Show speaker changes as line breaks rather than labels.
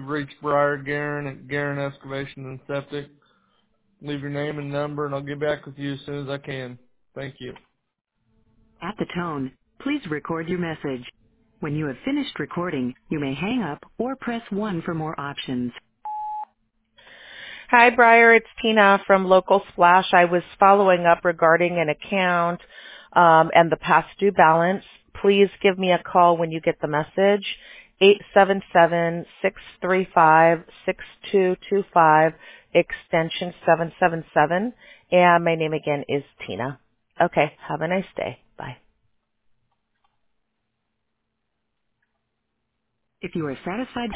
You've reached Briar Guerin at Guerin Excavation and Septic. Leave your name and number, and I'll get back with you as soon as I can. Thank you.
At the tone, please record your message. When you have finished recording, you may hang up or press 1 for more options.
Hi, Briar. It's Tina from Local Splash. I was following up regarding an account and the past due balance. Please give me a call when you get the message. 877-635-6225, extension 777. And my name again is Tina. Okay, have a nice day. Bye.
If you are satisfied